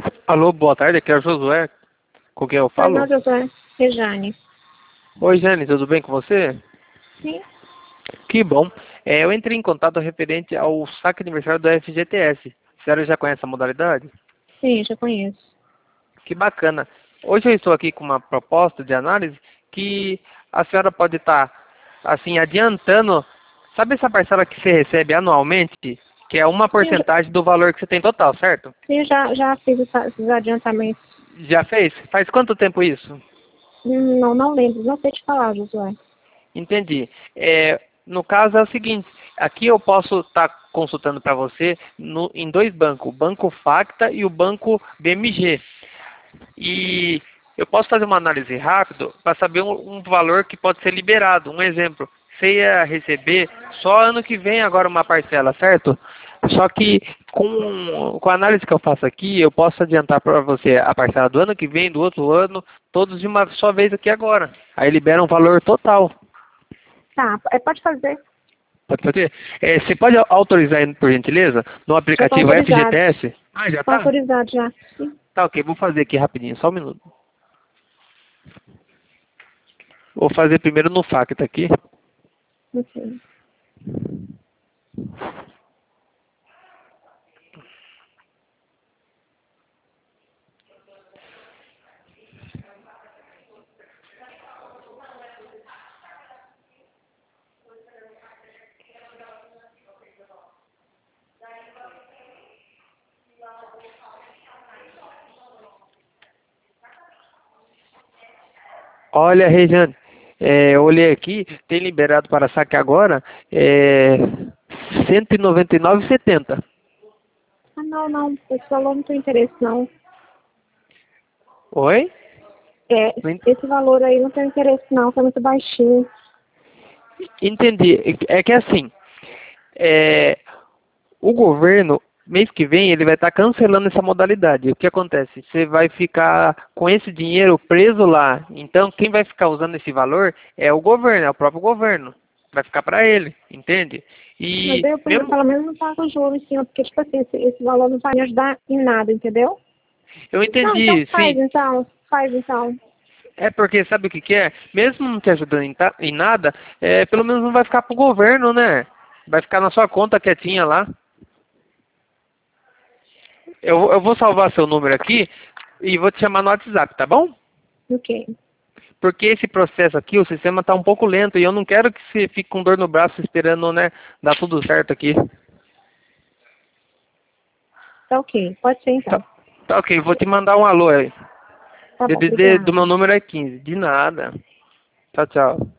Alô, boa tarde, aqui é o Josué. Com quem eu Oi, falo? não, doutor Rejane. Oi, Jane, tudo bem com você? Sim, Que bom. Eu entrei em contato referente ao saque aniversário do FGTS. A senhora já conhece a modalidade? sim, já conheço. Que bacana. Hoje eu estou aqui com uma proposta de análise que a senhora pode estar, assim, adiantando. Sabe essa parcela que você recebe anualmente? Que é uma Sim, porcentagem do valor que você tem total, certo? sim, já fiz esses adiantamentos. Já fez? Faz quanto tempo isso? Não lembro, não sei te falar, Josué. Entendi. No caso é o seguinte, aqui eu posso estar consultando para você em dois bancos, o Banco Facta e o Banco BMG. E eu posso fazer uma análise rápida para saber um valor que pode ser liberado. Um exemplo, você ia receber só ano que vem agora uma parcela, certo? Só que com a análise que eu faço aqui, eu posso adiantar para você a parcela do ano que vem, do outro ano, todos de uma só vez aqui agora. Aí libera um valor total. Tá, pode fazer. Pode fazer? Você pode autorizar aí, por gentileza, no Já está aplicativo autorizado. FGTS? Ah, já Está tá? autorizado já. Sim, Tá, ok. Vou fazer aqui rapidinho, só um minuto. Vou fazer primeiro no Facta aqui. ok. Olha, Regiane, eu olhei aqui, tem liberado para saque agora R$ 199,70. Não, esse valor não tem interesse, não. Oi? Não Esse valor aí não tem interesse, não, tá muito baixinho. entendi. É que assim, é, o governo, mês que vem, ele vai estar cancelando essa modalidade. O que acontece? Você vai ficar com esse dinheiro preso lá. Então, quem vai ficar usando esse valor é o governo, é o próprio governo. Vai ficar para ele, entende? Mas E eu, mesmo, pelo menos, não pago o juros em cima, porque, tipo assim, esse valor não vai me ajudar em nada, entendeu? eu Não, então entendi, faz, sim. então. Faz, então. É porque sabe o que que é? Mesmo não te ajudando em nada, pelo menos não vai ficar pro governo, né? Vai ficar na sua conta quietinha lá. Eu vou salvar seu número aqui e vou te chamar no WhatsApp, tá bom? Ok. Porque esse processo aqui, o sistema está um pouco lento e eu não quero que você fique com dor no braço esperando, né, dar tudo certo aqui. Tá ok. Pode ser, Tá, então. tá ok, vou te mandar um alô aí. Tá bom, DDD do obrigada. meu número é 15. De nada. Tchau, tchau.